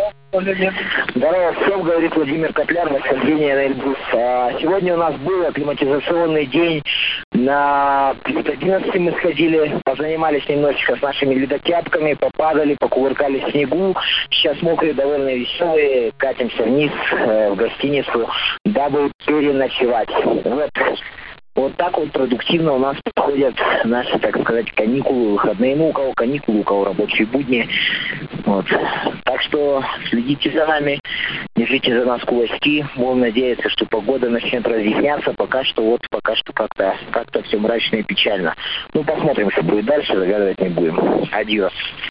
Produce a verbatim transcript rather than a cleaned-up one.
Здорово всем, говорит Владимир Котляр, восхождение на Эльбрус. А, сегодня у нас был акклиматизационный день. На плюс одиннадцать мы сходили, позанимались немножечко с нашими ледотяпками, попадали, покувыркали в снегу. Сейчас мокрые, довольно веселые, катимся вниз э, в гостиницу, дабы переночевать. Вот. Вот так вот продуктивно у нас проходят наши, так сказать, каникулы, выходные. Ну, у кого каникулы, у кого рабочие будни. Вот. Так что следите за нами, держите за нас кулачки. Будем надеяться, что погода начнет разъясняться. Пока что вот, пока что как-то как-то все мрачно и печально. Ну, посмотрим, что будет дальше, загадывать не будем. Адьос.